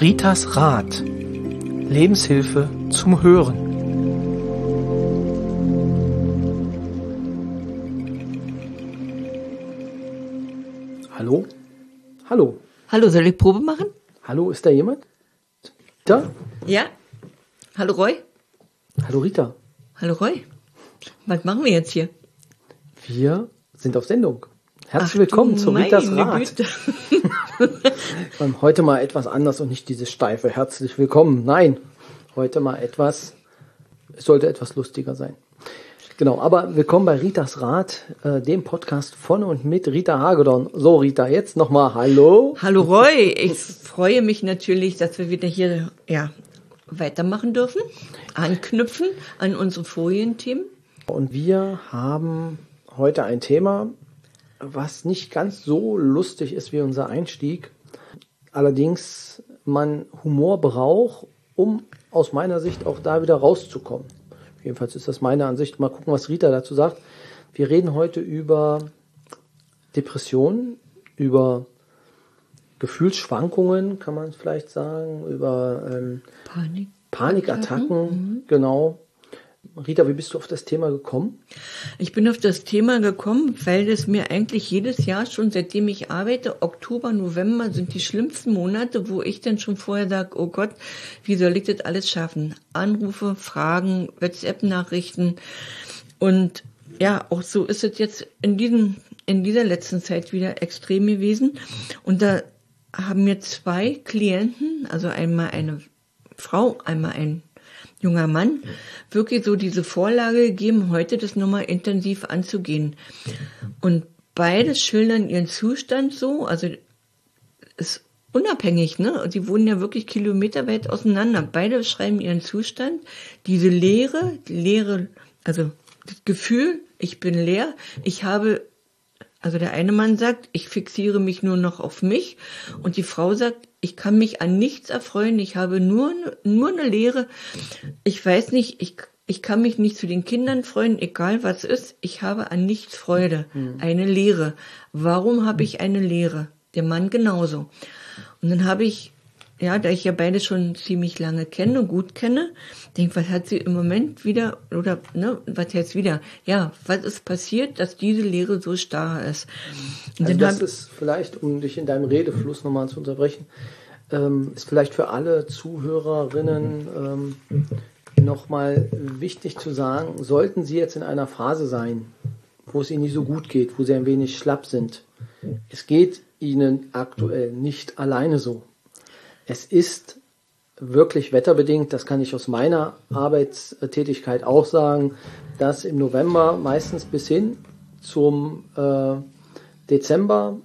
Ritas Rat. Lebenshilfe zum Hören. Hallo? Hallo. Hallo, soll ich Probe machen? Hallo, ist da jemand? Rita? Ja. Hallo Roy? Hallo Rita. Hallo Roy? Was machen wir jetzt hier? Wir sind auf Sendung. Herzlich willkommen zu Ritas Rat. Heute mal etwas anders und nicht dieses steife herzlich willkommen. Nein, heute mal es sollte etwas lustiger sein. Genau, aber willkommen bei Ritas Rat, dem Podcast von und mit Rita Hagedorn. So Rita, jetzt nochmal hallo. Hallo Roy, ich freue mich natürlich, dass wir wieder hier weitermachen dürfen, anknüpfen an unsere Folienthemen. Und wir haben heute ein Thema, was nicht ganz so lustig ist wie unser Einstieg. Allerdings man Humor braucht, um aus meiner Sicht auch da wieder rauszukommen. Jedenfalls ist das meine Ansicht. Mal gucken, was Rita dazu sagt. Wir reden heute über Depressionen, über Gefühlsschwankungen, kann man vielleicht sagen, über Panikattacken, genau. Rita, wie bist du auf das Thema gekommen? Ich bin auf das Thema gekommen, weil es mir eigentlich jedes Jahr schon, seitdem ich arbeite, Oktober, November sind die schlimmsten Monate, wo ich dann schon vorher sage, oh Gott, wie soll ich das alles schaffen? Anrufe, Fragen, WhatsApp-Nachrichten. Und ja, auch so ist es jetzt in dieser letzten Zeit wieder extrem gewesen. Und da haben mir 2 Klienten, also einmal eine Frau, einmal ein junger Mann, wirklich so diese Vorlage gegeben, heute das nochmal intensiv anzugehen. Und beide schildern ihren Zustand so, also ist unabhängig, ne? Die wohnen ja wirklich kilometerweit auseinander. Beide beschreiben ihren Zustand, diese Leere, also das Gefühl, ich bin leer, also der eine Mann sagt, ich fixiere mich nur noch auf mich, und die Frau sagt, ich kann mich an nichts erfreuen, ich habe nur eine Leere, ich weiß nicht, ich kann mich nicht zu den Kindern freuen, egal was ist, ich habe an nichts Freude, eine Leere. Warum habe ich eine Leere? Der Mann genauso. Und dann habe ich, da ich ja beide schon ziemlich lange gut kenne, denke, was hat sie im Moment wieder, oder, was jetzt wieder? Ja, was ist passiert, dass diese Leere so starr ist? Und also das ist vielleicht, um dich in deinem Redefluss nochmal zu unterbrechen, ist vielleicht für alle Zuhörerinnen nochmal wichtig zu sagen, sollten Sie jetzt in einer Phase sein, wo es Ihnen nicht so gut geht, wo Sie ein wenig schlapp sind, es geht Ihnen aktuell nicht alleine so. Es ist wirklich wetterbedingt, das kann ich aus meiner Arbeitstätigkeit auch sagen, dass im November meistens bis hin zum Dezember,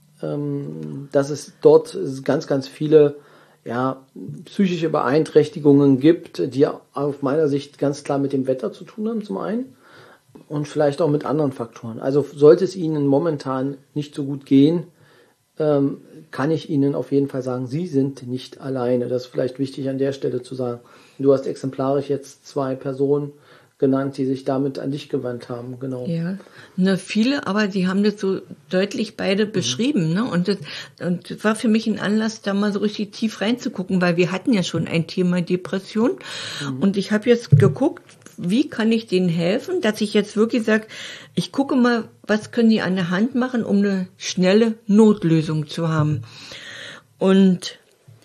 dass es dort ganz, ganz viele psychische Beeinträchtigungen gibt, die auf meiner Sicht ganz klar mit dem Wetter zu tun haben zum einen und vielleicht auch mit anderen Faktoren. Also sollte es Ihnen momentan nicht so gut gehen, kann ich Ihnen auf jeden Fall sagen, Sie sind nicht alleine. Das ist vielleicht wichtig an der Stelle zu sagen. Du hast exemplarisch jetzt 2 Personen genannt, die sich damit an dich gewandt haben, genau. Ja, viele, aber die haben das so deutlich beide beschrieben, ne? Und das war für mich ein Anlass, da mal so richtig tief reinzugucken, weil wir hatten ja schon ein Thema Depression. Und ich habe jetzt geguckt, wie kann ich denen helfen, dass ich jetzt wirklich sage, ich gucke mal, was können die an der Hand machen, um eine schnelle Notlösung zu haben. Und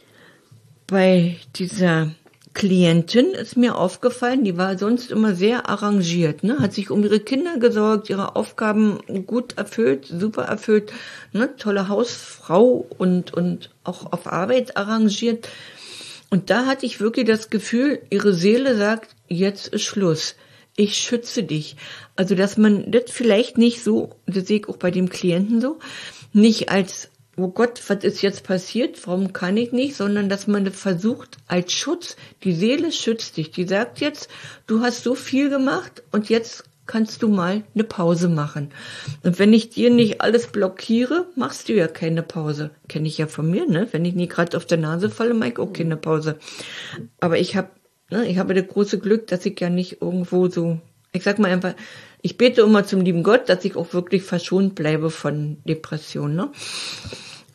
bei dieser Klientin ist mir aufgefallen, die war sonst immer sehr arrangiert, ne? Hat sich um ihre Kinder gesorgt, ihre Aufgaben gut erfüllt, super erfüllt, ne? Tolle Hausfrau und auch auf Arbeit arrangiert. Und da hatte ich wirklich das Gefühl, ihre Seele sagt, jetzt ist Schluss. Ich schütze dich. Also, dass man das vielleicht nicht so, das sehe ich auch bei dem Klienten so, nicht als, oh Gott, was ist jetzt passiert, warum kann ich nicht, sondern dass man das versucht als Schutz, die Seele schützt dich. Die sagt jetzt, du hast so viel gemacht und jetzt kannst du mal eine Pause machen. Und wenn ich dir nicht alles blockiere, machst du ja keine Pause. Kenne ich ja von mir, ne? Wenn ich nie gerade auf der Nase falle, mache ich auch keine Pause. Aber ich habe das große Glück, dass ich ja nicht irgendwo so, ich sag mal einfach, ich bete immer zum lieben Gott, dass ich auch wirklich verschont bleibe von Depressionen, ne?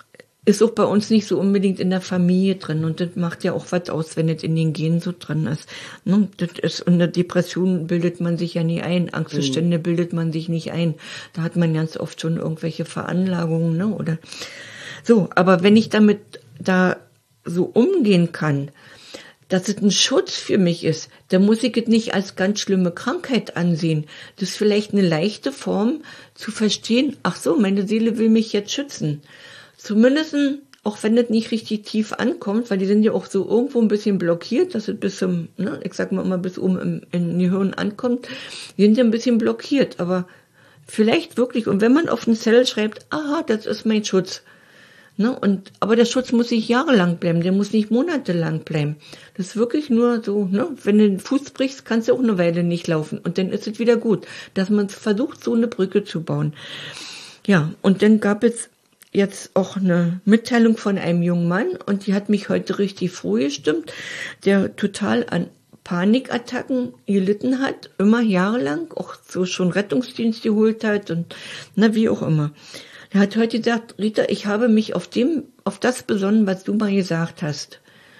ist auch bei uns nicht so unbedingt in der Familie drin. Und das macht ja auch was aus, wenn es in den Genen so drin ist. Ne? Das ist, und eine Depression bildet man sich ja nie ein. Angstzustände bildet man sich nicht ein. Da hat man ganz oft schon irgendwelche Veranlagungen, ne? Oder so. Aber wenn ich damit da so umgehen kann, dass es ein Schutz für mich ist, dann muss ich es nicht als ganz schlimme Krankheit ansehen. Das ist vielleicht eine leichte Form zu verstehen, ach so, meine Seele will mich jetzt schützen. Zumindest, auch wenn das nicht richtig tief ankommt, weil die sind ja auch so irgendwo ein bisschen blockiert, dass es bis zum, ne, ich sag mal immer bis oben in die Hirn ankommt, die sind ja ein bisschen blockiert, aber vielleicht wirklich, und wenn man auf den Zettel schreibt, aha, das ist mein Schutz, ne, aber der Schutz muss nicht jahrelang bleiben, der muss nicht monatelang bleiben. Das ist wirklich nur so, ne, wenn du den Fuß brichst, kannst du auch eine Weile nicht laufen und dann ist es wieder gut, dass man versucht, so eine Brücke zu bauen. Ja, und dann gab es jetzt auch eine Mitteilung von einem jungen Mann und die hat mich heute richtig froh gestimmt, der total an Panikattacken gelitten hat, immer jahrelang, auch so schon Rettungsdienst geholt hat und wie auch immer. Er hat heute gesagt, Rita, ich habe mich auf das besonnen, was du mal gesagt hast.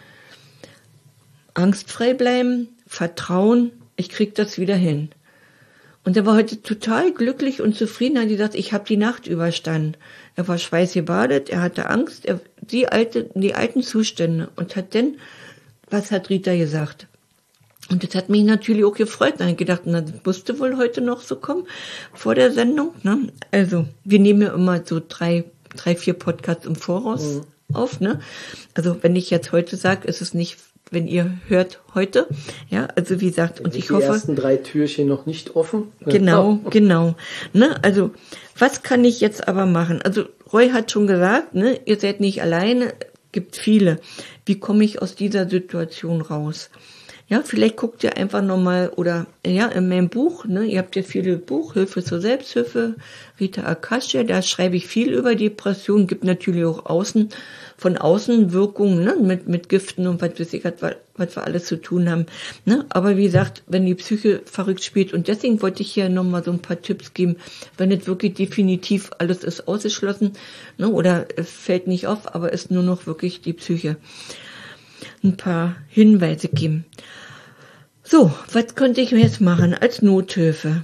Angstfrei bleiben, Vertrauen, ich krieg das wieder hin. Und er war heute total glücklich und zufrieden, hat gesagt, ich habe die Nacht überstanden. Er war schweißgebadet, er hatte Angst, die alten Zustände und hat dann, was hat Rita gesagt? Und das hat mich natürlich auch gefreut. Dann habe ich gedacht, na, das musste wohl heute noch so kommen vor der Sendung. Ne? Also, wir nehmen ja immer so 3, 4 Podcasts im Voraus auf. Ne? Also, wenn ich jetzt heute sage, ist es nicht, wenn ihr hört heute. Ja, also wie gesagt, und ich hoffe. Die ersten 3 Türchen noch nicht offen. Genau. Ne? Also, was kann ich jetzt aber machen? Also, Roy hat schon gesagt, ne, ihr seid nicht alleine, gibt viele. Wie komme ich aus dieser Situation raus? Ja, vielleicht guckt ihr einfach nochmal, oder ja, in meinem Buch, ne, ihr habt ja viele Hilfe zur Selbsthilfe, Rita Akasha, da schreibe ich viel über Depressionen, gibt natürlich auch von außen Wirkungen, ne, mit Giften und was weiß ich, was wir alles zu tun haben, ne, aber wie gesagt, wenn die Psyche verrückt spielt, und deswegen wollte ich hier nochmal so ein paar Tipps geben, wenn es wirklich definitiv alles ist ausgeschlossen, ne, oder es fällt nicht auf, aber ist nur noch wirklich die Psyche. Ein paar Hinweise geben. So, was könnte ich jetzt machen als Nothilfe?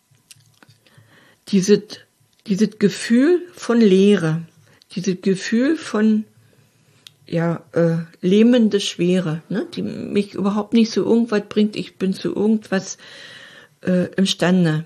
Dieses Gefühl von Leere, dieses Gefühl von lähmende Schwere, ne, die mich überhaupt nicht zu irgendwas bringt, ich bin zu irgendwas imstande.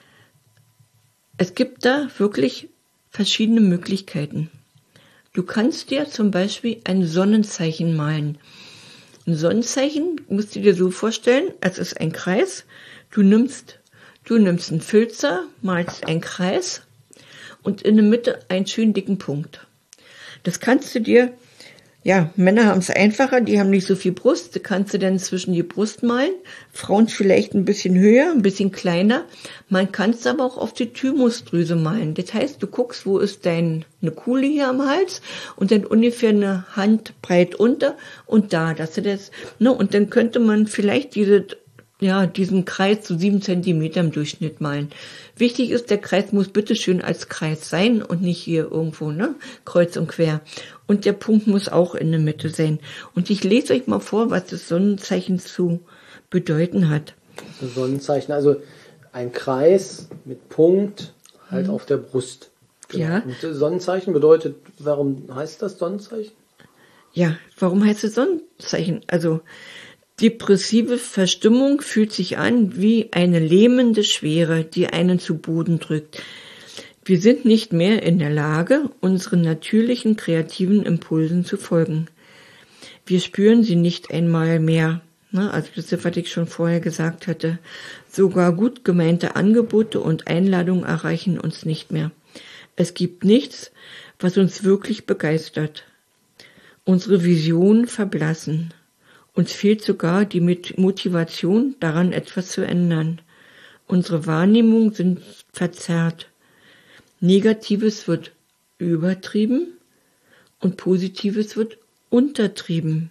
Es gibt da wirklich verschiedene Möglichkeiten. Du kannst dir zum Beispiel ein Sonnenzeichen malen. Ein Sonnenzeichen musst du dir so vorstellen, es ist ein Kreis. Du nimmst einen Filzer, malst einen Kreis und in der Mitte einen schönen dicken Punkt. Das kannst du dir, ja, Männer haben es einfacher, die haben nicht so viel Brust, das kannst du dann zwischen die Brust malen. Frauen vielleicht ein bisschen höher, ein bisschen kleiner. Man kann es aber auch auf die Thymusdrüse malen. Das heißt, du guckst, wo ist eine Kuhle hier am Hals und dann ungefähr eine Handbreit unter und da, dass du das, ne, und dann könnte man vielleicht diesen Kreis zu 7 Zentimeter im Durchschnitt malen. Wichtig ist, der Kreis muss bitteschön als Kreis sein und nicht hier irgendwo, ne, kreuz und quer. Und der Punkt muss auch in der Mitte sein. Und ich lese euch mal vor, was das Sonnenzeichen zu bedeuten hat. Das Sonnenzeichen, also ein Kreis mit Punkt halt auf der Brust. Genau. Ja. Und das Sonnenzeichen bedeutet, warum heißt das Sonnenzeichen? Ja, warum heißt es Sonnenzeichen? Also, depressive Verstimmung fühlt sich an wie eine lähmende Schwere, die einen zu Boden drückt. Wir sind nicht mehr in der Lage, unseren natürlichen kreativen Impulsen zu folgen. Wir spüren sie nicht einmal mehr. Also das ist, was ich schon vorher gesagt hatte. Sogar gut gemeinte Angebote und Einladungen erreichen uns nicht mehr. Es gibt nichts, was uns wirklich begeistert. Unsere Visionen verblassen. Uns fehlt sogar die Motivation, daran etwas zu ändern. Unsere Wahrnehmungen sind verzerrt. Negatives wird übertrieben und Positives wird untertrieben.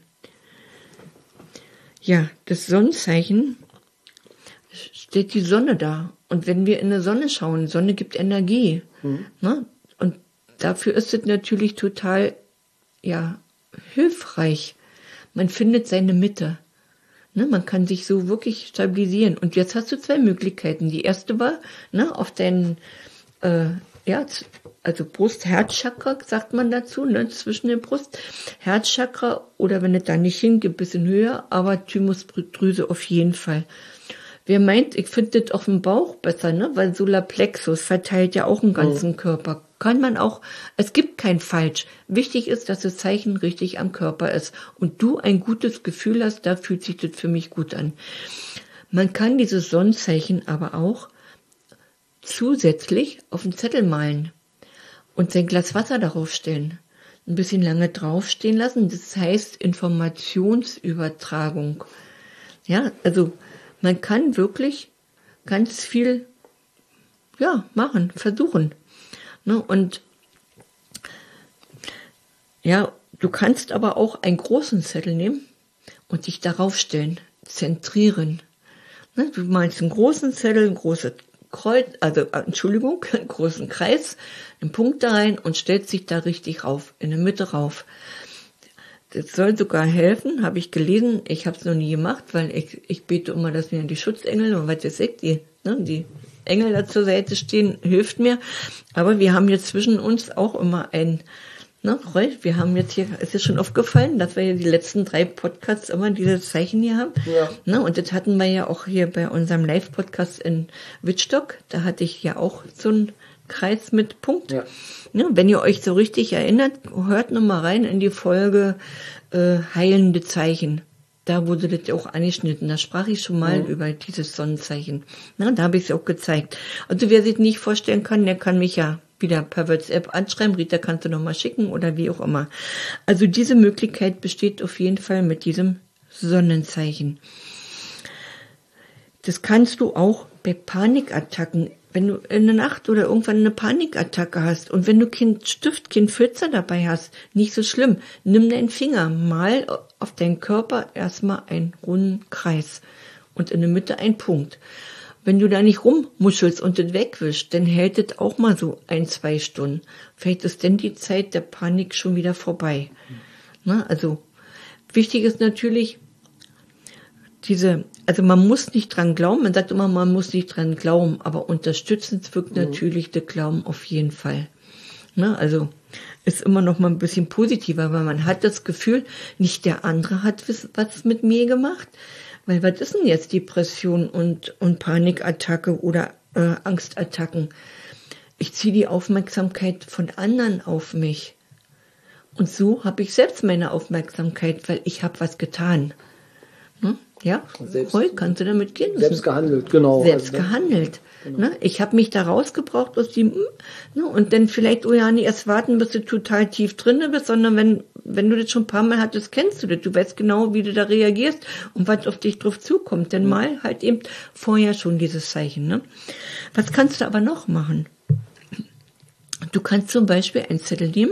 Ja, das Sonnenzeichen steht die Sonne da. Und wenn wir in die Sonne schauen, Sonne gibt Energie. Ne? Und dafür ist es natürlich total hilfreich. Man findet seine Mitte. Ne, man kann sich so wirklich stabilisieren. Und jetzt hast du 2 Möglichkeiten. Die erste war, ne, auf deinen, also Brust-Herzchakra, sagt man dazu, ne, zwischen der Brust, Herzchakra, oder wenn es da nicht hingeht, ein bisschen höher, aber Thymusdrüse auf jeden Fall. Wer meint, ich finde das auf dem Bauch besser, ne, weil Solarplexus verteilt ja auch den ganzen Körper. Kann man auch, es gibt kein Falsch. Wichtig ist, dass das Zeichen richtig am Körper ist und du ein gutes Gefühl hast, da fühlt sich das für mich gut an. Man kann dieses Sonnenzeichen aber auch zusätzlich auf den Zettel malen und sein Glas Wasser darauf stellen. Ein bisschen lange draufstehen lassen, das heißt Informationsübertragung. Ja, also man kann wirklich ganz viel, machen, versuchen. Ne? Und du kannst aber auch einen großen Zettel nehmen und dich darauf stellen, zentrieren. Ne? Du meinst einen großen Zettel, ein großes Kreuz, einen großen Kreis, einen Punkt da rein und stellst dich da richtig rauf, in der Mitte rauf. Das soll sogar helfen, habe ich gelesen. Ich habe es noch nie gemacht, weil ich bete immer, dass mir die Schutzengel und was jetzt die Engel da zur Seite stehen, hilft mir. Aber wir haben jetzt zwischen uns auch immer wir haben jetzt hier, es ist schon aufgefallen, dass wir ja die letzten 3 Podcasts immer dieses Zeichen hier haben. Ja. Ne, und das hatten wir ja auch hier bei unserem Live-Podcast in Wittstock. Da hatte ich ja auch so einen Kreis mit Punkt. Ja. Ne, wenn ihr euch so richtig erinnert, hört nochmal rein in die Folge heilende Zeichen. Da wurde das auch angeschnitten. Da sprach ich schon mal über dieses Sonnenzeichen. Na, da habe ich es auch gezeigt. Also wer sich nicht vorstellen kann, der kann mich ja wieder per WhatsApp anschreiben. Rita, kannst du noch mal schicken oder wie auch immer. Also diese Möglichkeit besteht auf jeden Fall mit diesem Sonnenzeichen. Das kannst du auch bei Panikattacken, wenn du in der Nacht oder irgendwann eine Panikattacke hast und wenn du kein Stift, kein Filzer dabei hast, nicht so schlimm. Nimm deinen Finger, mal auf deinen Körper erstmal einen runden Kreis und in der Mitte einen Punkt. Wenn du da nicht rummuschelst und das wegwischst, dann hält das auch mal so 1-2 Stunden. Vielleicht ist dann die Zeit der Panik schon wieder vorbei. Na, also wichtig ist natürlich, man muss nicht dran glauben, man sagt immer, man muss nicht dran glauben, aber unterstützend wirkt natürlich der Glauben auf jeden Fall. Ne? Also ist immer noch mal ein bisschen positiver, weil man hat das Gefühl, nicht der andere hat was mit mir gemacht, weil was ist denn jetzt Depression und Panikattacke oder Angstattacken? Ich ziehe die Aufmerksamkeit von anderen auf mich. Und so habe ich selbst meine Aufmerksamkeit, weil ich habe was getan. Ja, Roy, kannst du damit gehen? Selbst gehandelt, genau. Selbst gehandelt. Genau. Ne? Ich habe mich da rausgebraucht aus dem, und dann vielleicht, nicht erst warten, bis du total tief drin bist, sondern wenn du das schon ein paar Mal hattest, kennst du das. Du weißt genau, wie du da reagierst und was auf dich drauf zukommt. Denn mal halt eben vorher schon dieses Zeichen. Ne? Was kannst du aber noch machen? Du kannst zum Beispiel einen Zettel nehmen.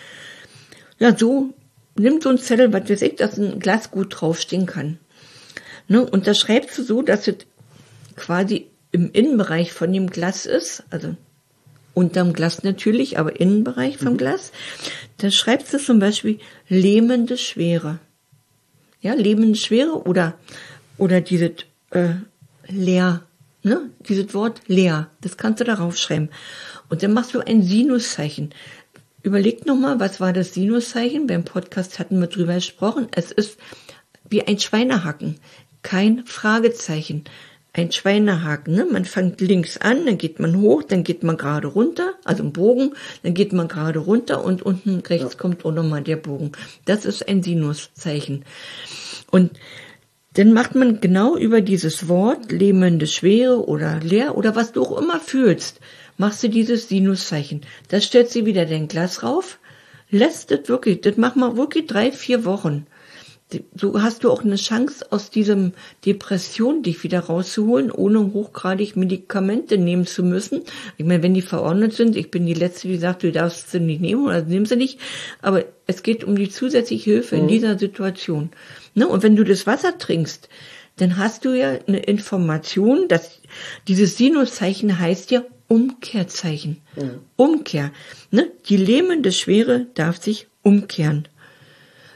Nimm so einen Zettel, was weiß ich, dass ein Glas gut draufstehen kann. Ne, und da schreibst du so, dass es quasi im Innenbereich von dem Glas ist, also unterm Glas natürlich, aber Innenbereich vom Glas. Da schreibst du zum Beispiel lähmende Schwere. Ja, lähmende Schwere oder dieses leer, ne, dieses Wort leer, das kannst du darauf schreiben. Und dann machst du ein Sinuszeichen. Überleg nochmal, was war das Sinuszeichen? Beim Podcast hatten wir drüber gesprochen. Es ist wie ein Schweinehaken. Kein Fragezeichen, ein Schweinehaken. Ne? Man fängt links an, dann geht man hoch, dann geht man gerade runter, also ein Bogen, dann geht man gerade runter und unten rechts kommt auch nochmal der Bogen. Das ist ein Sinuszeichen. Und dann macht man genau über dieses Wort, lähmende Schwere oder leer oder was du auch immer fühlst, machst du dieses Sinuszeichen. Da stellst du wieder dein Glas rauf, lässt das wirklich, das machen wir wirklich 3-4 Wochen. So hast du auch eine Chance, aus diesem Depression dich wieder rauszuholen, ohne hochgradig Medikamente nehmen zu müssen. Ich meine, wenn die verordnet sind, ich bin die Letzte, die sagt, du darfst sie nicht nehmen oder nimm sie nicht. Aber es geht um die zusätzliche Hilfe in dieser Situation. Ne? Und wenn du das Wasser trinkst, dann hast du ja eine Information, dass dieses Sinuszeichen heißt ja Umkehrzeichen. Umkehr. Ne? Die lähmende Schwere darf sich umkehren.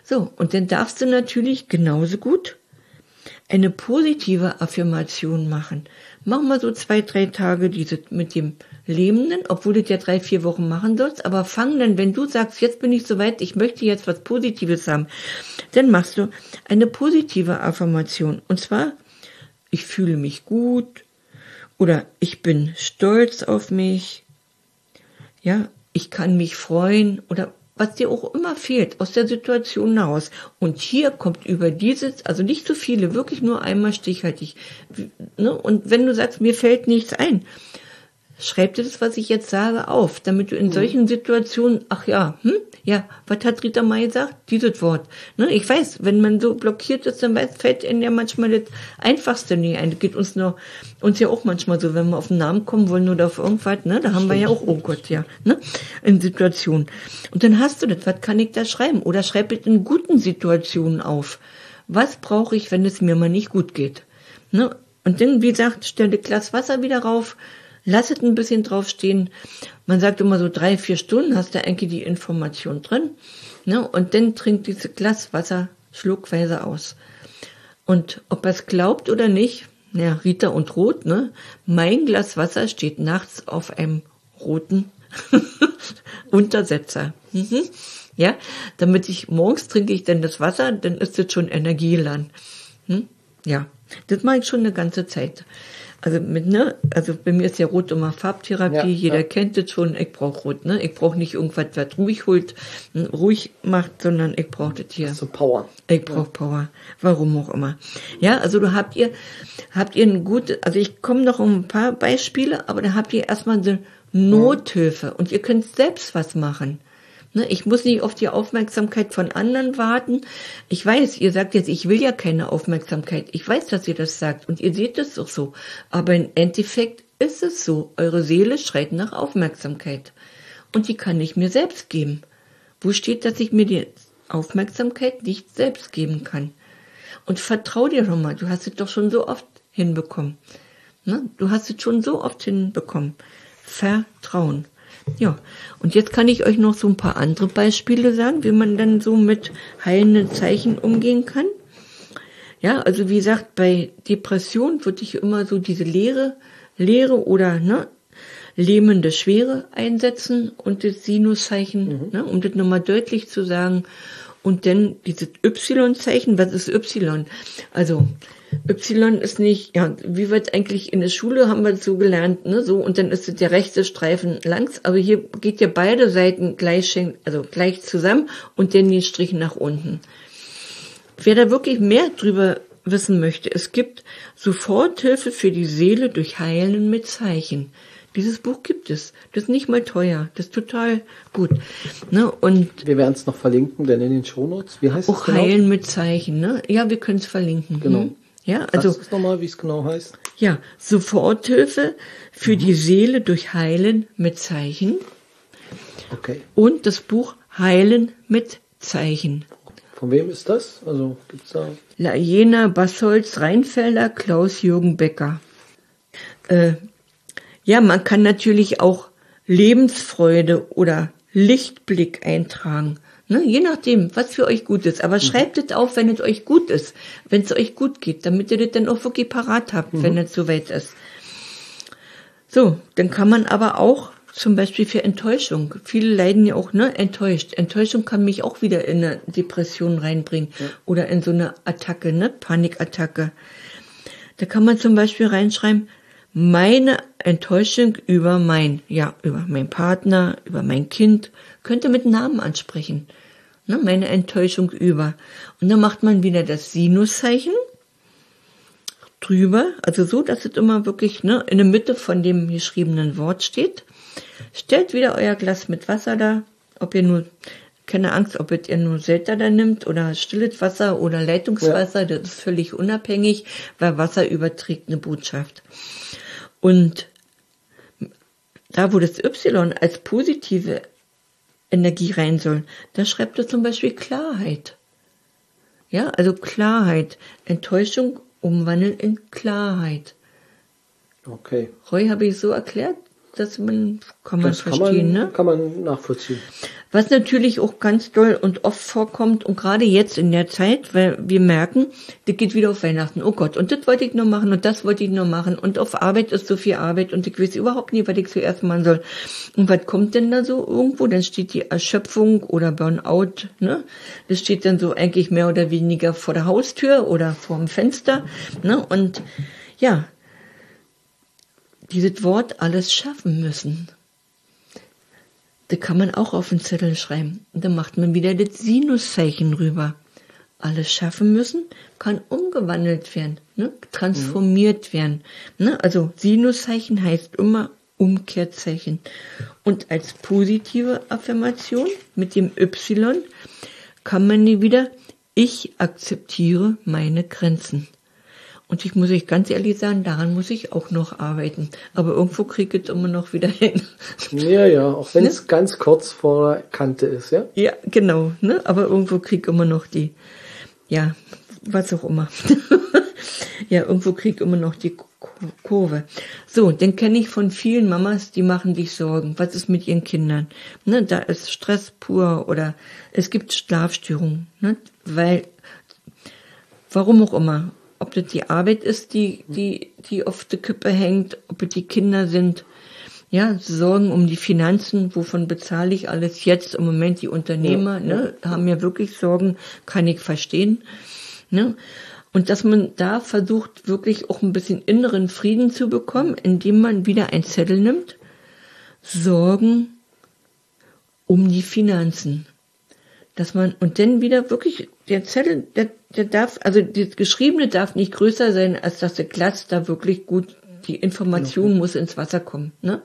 So, und dann darfst du natürlich genauso gut eine positive Affirmation machen. Mach mal so 2-3 Tage diese mit dem Lebenden, obwohl du ja 3-4 Wochen machen sollst, aber fang dann, wenn du sagst, jetzt bin ich soweit, ich möchte jetzt was Positives haben, dann machst du eine positive Affirmation. Und zwar, ich fühle mich gut oder ich bin stolz auf mich, ja, ich kann mich freuen oder was dir auch immer fehlt, aus der Situation heraus. Und hier kommt über dieses, also nicht so viele, wirklich nur einmal stichhaltig. Ne? Und wenn du sagst, mir fällt nichts ein, schreib dir das, was ich jetzt sage, auf, damit du in solchen Situationen, ach ja, was hat Rita mal gesagt? Dieses Wort. Ne? Ich weiß, wenn man so blockiert ist, dann fällt ihnen ja manchmal das Einfachste nicht ein. Das geht uns ja auch manchmal so, wenn wir auf den Namen kommen wollen oder auf irgendwas, ne? Da haben wir ja auch, oh Gott, ja, ne? In Situationen. Und dann hast du das, was kann ich da schreiben? Oder schreib es in guten Situationen auf. Was brauche ich, wenn es mir mal nicht gut geht? Ne? Und dann, wie gesagt, stell das Glas Wasser wieder rauf, lass es ein bisschen draufstehen. Man sagt immer so 3-4 Stunden hast du eigentlich die Information drin. Ne? Und dann trinkt dieses Glas Wasser schluckweise aus. Und ob er es glaubt oder nicht, ja, Rita und Rot, ne? Mein Glas Wasser steht nachts auf einem roten Untersetzer. Ja, damit morgens trinke ich dann das Wasser, dann ist das schon Energielan. Ja, das mache ich schon eine ganze Zeit. Also also bei mir ist ja Rot immer Farbtherapie, jeder kennt das schon, ich brauche Rot, ne? Ich brauche nicht irgendwas, was ruhig macht, sondern ich brauche das hier. So Power. Ich brauche Power. Warum auch immer. Ja, also habt ihr ein gutes, also ich komme noch um ein paar Beispiele, aber da habt ihr erstmal so Nothilfe und ihr könnt selbst was machen. Ich muss nicht auf die Aufmerksamkeit von anderen warten. Ich weiß, ihr sagt jetzt, ich will ja keine Aufmerksamkeit. Ich weiß, dass ihr das sagt und ihr seht das doch so. Aber im Endeffekt ist es so. Eure Seele schreit nach Aufmerksamkeit. Und die kann ich mir selbst geben. Wo steht, dass ich mir die Aufmerksamkeit nicht selbst geben kann? Und vertrau dir doch mal. Du hast es doch schon so oft hinbekommen. Du hast es schon so oft hinbekommen. Vertrauen. Ja, und jetzt kann ich euch noch so ein paar andere Beispiele sagen, wie man dann so mit heilenden Zeichen umgehen kann. Ja, also wie gesagt, bei Depression würde ich immer so diese Leere oder lähmende Schwere einsetzen und das Sinuszeichen, um das nochmal deutlich zu sagen. Und dann dieses Y-Zeichen, was ist Y? Also Y ist nicht, ja, wie wird eigentlich in der Schule, haben wir das so gelernt, ne, so, und dann ist es der rechte Streifen langs, aber hier geht ja beide Seiten gleich zusammen und dann die Striche nach unten. Wer da wirklich mehr drüber wissen möchte, es gibt Soforthilfe für die Seele durch Heilen mit Zeichen. Dieses Buch gibt es. Das ist nicht mal teuer. Das ist total gut. Ne? Und wir werden es noch verlinken, denn in den Shownotes. Wie heißt es genau? Auch Heilen mit Zeichen. Ne? Ja, wir können es verlinken. Genau. Ja, also sagst du nochmal, wie es genau heißt? Ja, Soforthilfe für die Seele durch Heilen mit Zeichen. Okay. Und das Buch Heilen mit Zeichen. Von wem ist das? Also gibt's da? Jena Basholz, Rheinfelder, Klaus-Jürgen Becker. Ja, man kann natürlich auch Lebensfreude oder Lichtblick eintragen. Ne, je nachdem, was für euch gut ist. Aber schreibt es auf, wenn es euch gut ist, wenn es euch gut geht, damit ihr das dann auch wirklich parat habt, wenn es soweit ist. So, dann kann man aber auch zum Beispiel für Enttäuschung. Viele leiden ja auch, enttäuscht. Enttäuschung kann mich auch wieder in eine Depression reinbringen oder in so eine Attacke, Panikattacke. Da kann man zum Beispiel reinschreiben, meine Enttäuschung über meinen Partner, über mein Kind, könnte mit Namen ansprechen. Meine Enttäuschung über. Und dann macht man wieder das Sinuszeichen drüber, also so, dass es immer wirklich in der Mitte von dem geschriebenen Wort steht. Stellt wieder euer Glas mit Wasser da, keine Angst, ob ihr nur Selter da nimmt oder stilles Wasser oder Leitungswasser, das ist völlig unabhängig, weil Wasser überträgt eine Botschaft. Und da, wo das Y als positive Energie rein soll, da schreibt er zum Beispiel Klarheit. Ja, also Klarheit. Enttäuschung umwandeln in Klarheit. Okay. Roy, habe ich so erklärt, dass kann man verstehen, ne? Kann man nachvollziehen. Was natürlich auch ganz doll und oft vorkommt und gerade jetzt in der Zeit, weil wir merken, das geht wieder auf Weihnachten. Oh Gott, und das wollte ich noch machen und das wollte ich noch machen und auf Arbeit ist so viel Arbeit und ich weiß überhaupt nie, was ich zuerst machen soll. Und was kommt denn da so irgendwo? Dann steht die Erschöpfung oder Burnout, ne? Das steht dann so eigentlich mehr oder weniger vor der Haustür oder vor dem Fenster, ne? Und ja, dieses Wort alles schaffen müssen. Da kann man auch auf den Zettel schreiben. Und dann macht man wieder das Sinuszeichen rüber. Alles schaffen müssen kann umgewandelt werden, ne? Transformiert werden. Ne? Also Sinuszeichen heißt immer Umkehrzeichen. Und als positive Affirmation mit dem Y kann man nie wieder, ich akzeptiere meine Grenzen. Und ich muss euch ganz ehrlich sagen, daran muss ich auch noch arbeiten. Aber irgendwo kriege ich es immer noch wieder hin. Ja, auch wenn es ganz kurz vor der Kante ist, ja? Ja, genau, ne? Aber irgendwo kriege ich immer noch die, ja, was auch immer. Ja, irgendwo kriege ich immer noch die Kurve. So, dann kenne ich von vielen Mamas, die machen sich Sorgen. Was ist mit ihren Kindern? Ne? Da ist Stress pur oder es gibt Schlafstörungen. Ne? Weil, warum auch immer. Ob das die Arbeit ist, die auf der Kippe hängt, ob es die Kinder sind. Ja, Sorgen um die Finanzen, wovon bezahle ich alles jetzt im Moment, die Unternehmer, ne, haben ja wirklich Sorgen, kann ich verstehen. Ne? Und dass man da versucht, wirklich auch ein bisschen inneren Frieden zu bekommen, indem man wieder einen Zettel nimmt, Sorgen um die Finanzen. Dass man, und dann wieder wirklich, der Zettel, der darf, also das Geschriebene darf nicht größer sein, als dass der Glas da wirklich gut, die Information muss ins Wasser kommen, ne?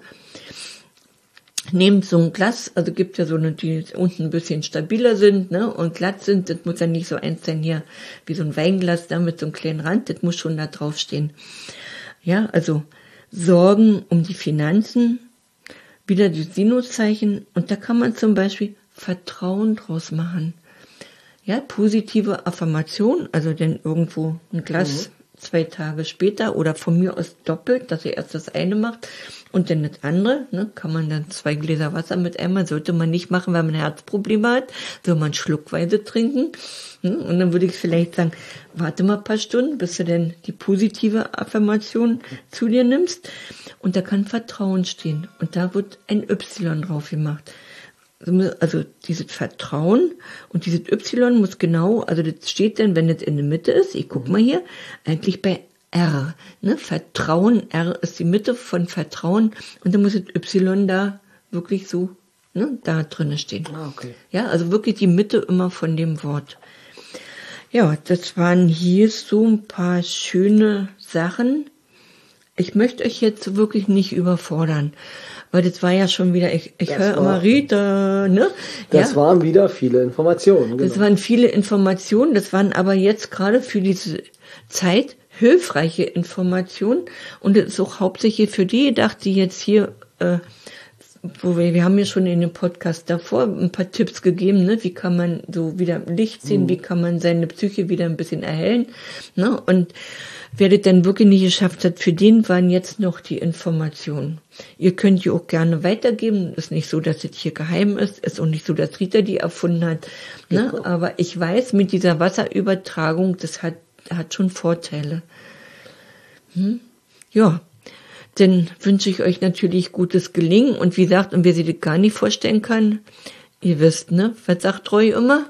Nehmt so ein Glas, also gibt ja so eine, die unten ein bisschen stabiler sind, ne, und glatt sind, das muss ja nicht so eins sein hier, wie so ein Weinglas da mit so einem kleinen Rand, das muss schon da drauf stehen. Ja, also Sorgen um die Finanzen, wieder die Sinuszeichen, und da kann man zum Beispiel Vertrauen draus machen. Ja, positive Affirmation, also denn irgendwo ein Glas 2 Tage später oder von mir aus doppelt, dass ihr erst das eine macht und dann das andere, ne, kann man dann 2 Gläser Wasser mit einmal, sollte man nicht machen, wenn man Herzprobleme hat, soll man schluckweise trinken, ne, und dann würde ich vielleicht sagen, warte mal ein paar Stunden, bis du denn die positive Affirmation zu dir nimmst, und da kann Vertrauen stehen und da wird ein Y drauf gemacht. Also dieses Vertrauen und dieses Y muss genau, also das steht dann, wenn das in der Mitte ist, ich guck mal hier, eigentlich bei R, ne, Vertrauen, R ist die Mitte von Vertrauen und dann muss das Y da wirklich so, ne, da drinne stehen. Ah, okay. Ja, also wirklich die Mitte immer von dem Wort. Ja, das waren hier so ein paar schöne Sachen. Ich möchte euch jetzt wirklich nicht überfordern. Weil das war ja schon wieder, ich höre immer Rita, ne? Das waren wieder viele Informationen. Genau. Das waren viele Informationen, das waren aber jetzt gerade für diese Zeit hilfreiche Informationen. Und es ist auch hauptsächlich für die gedacht, die jetzt hier, wo wir haben ja schon in dem Podcast davor ein paar Tipps gegeben, ne? Wie kann man so wieder Licht sehen, wie kann man seine Psyche wieder ein bisschen erhellen, ne? Und wer das dann wirklich nicht geschafft hat, für den waren jetzt noch die Informationen. Ihr könnt die auch gerne weitergeben. Ist nicht so, dass es hier geheim ist. Ist auch nicht so, dass Rita die erfunden hat. Ne? Genau. Aber ich weiß, mit dieser Wasserübertragung, das hat schon Vorteile. Ja, dann wünsche ich euch natürlich gutes Gelingen. Und wie gesagt, und wer sich das gar nicht vorstellen kann, ihr wisst, ne? Was sagt Roy immer?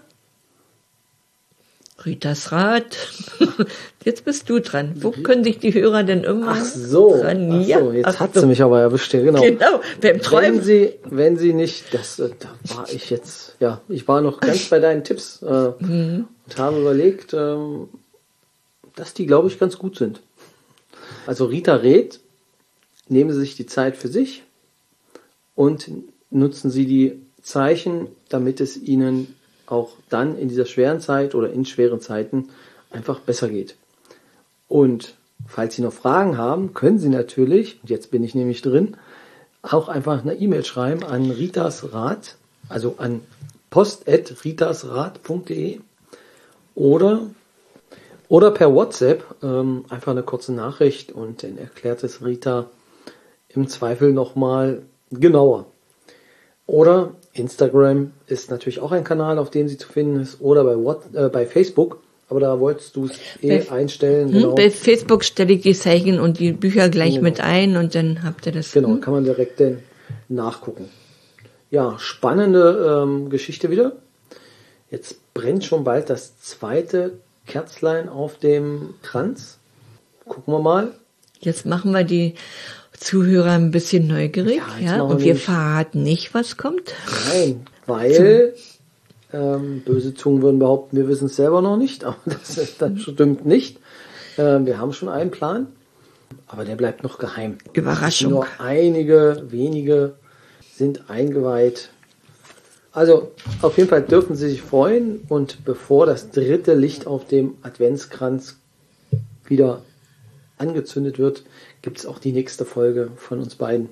Ritas Rat. Jetzt bist du dran. Wo können sich die Hörer denn immer Ach so, jetzt hat sie mich aber erwischt, genau. Genau, beim Träumen. Wenn sie nicht, da war ich jetzt, ja, ich war noch ganz bei deinen Tipps und habe überlegt, dass die, glaube ich, ganz gut sind. Also Rita rät, nehmen Sie sich die Zeit für sich und nutzen Sie die Zeichen, damit es Ihnen auch dann in dieser schweren Zeit oder in schweren Zeiten einfach besser geht. Und falls Sie noch Fragen haben, können Sie natürlich, und jetzt bin ich nämlich drin, auch einfach eine E-Mail schreiben an ritasrat, also an post@ritasrat.de oder per WhatsApp einfach eine kurze Nachricht und dann erklärt es Rita im Zweifel nochmal genauer. Oder Instagram ist natürlich auch ein Kanal, auf dem sie zu finden ist. Oder bei Facebook. Aber da wolltest du es einstellen. Genau. Bei Facebook stelle ich die Zeichen und die Bücher gleich mit ein und dann habt ihr das. Genau, kann man direkt dann nachgucken. Ja, spannende Geschichte wieder. Jetzt brennt schon bald das zweite Kerzlein auf dem Kranz. Gucken wir mal. Jetzt machen wir die Zuhörer ein bisschen neugierig, Ja, und wir verraten nicht, was kommt. Nein, weil böse Zungen würden behaupten, wir wissen es selber noch nicht, aber das stimmt nicht. Wir haben schon einen Plan, aber der bleibt noch geheim. Überraschung. Nur einige wenige sind eingeweiht. Also auf jeden Fall dürfen Sie sich freuen, und bevor das dritte Licht auf dem Adventskranz wieder angezündet wird, gibt es auch die nächste Folge von uns beiden.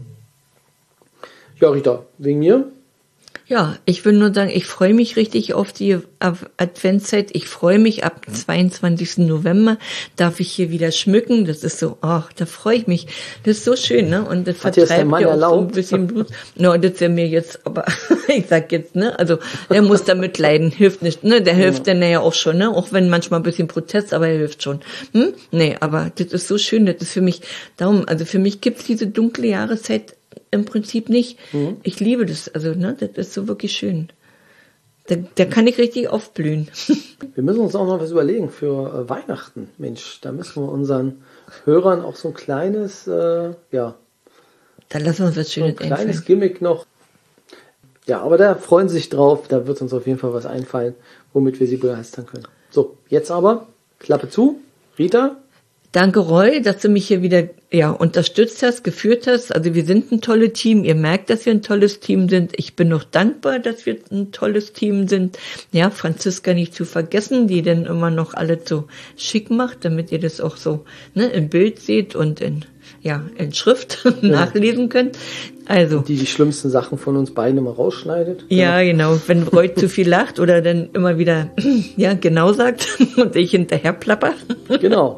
Ja, Rita, wegen mir? Ja, ich will nur sagen, ich freue mich richtig auf die Adventszeit. Ich freue mich, ab 22. November darf ich hier wieder schmücken. Das ist so, ach, da freue ich mich. Das ist so schön, ne? Und das vertreibt ja auch so ein bisschen Blut. No, das wäre mir jetzt, aber ich sag jetzt, ne? Also, der muss damit leiden, hilft nicht, ne? Der hilft dann ja auch schon, ne? Auch wenn manchmal ein bisschen Protest, aber er hilft schon. Nee, aber das ist so schön, das ist für mich, darum, also für mich gibt's diese dunkle Jahreszeit im Prinzip nicht. Ich liebe das, also, ne, das ist so wirklich schön. Da kann ich richtig aufblühen. Wir müssen uns auch noch was überlegen für Weihnachten. Mensch, da müssen wir unseren Hörern auch so ein kleines, Da lassen wir uns was Schönes einfallen. Ein kleines Gimmick noch. Ja, aber da freuen sie sich drauf. Da wird uns auf jeden Fall was einfallen, womit wir sie begeistern können. So, jetzt aber, Klappe zu. Rita? Danke, Roy, dass du mich hier wieder unterstützt hast, geführt hast. Also wir sind ein tolles Team. Ihr merkt, dass wir ein tolles Team sind. Ich bin noch dankbar, dass wir ein tolles Team sind. Ja, Franziska nicht zu vergessen, die dann immer noch alles so schick macht, damit ihr das auch so im Bild seht und in Schrift nachlesen könnt. Also die schlimmsten Sachen von uns beiden immer rausschneidet. Ja, genau. Wenn Roy zu viel lacht oder dann immer wieder genau sagt und ich hinterher plapper. Genau.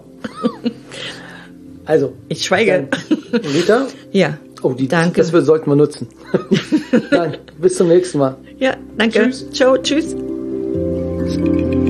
Also, ich schweige. Rita? Ja. Oh, danke. Das sollten wir nutzen. Dann, bis zum nächsten Mal. Ja, danke. Tschüss. Ciao, tschüss.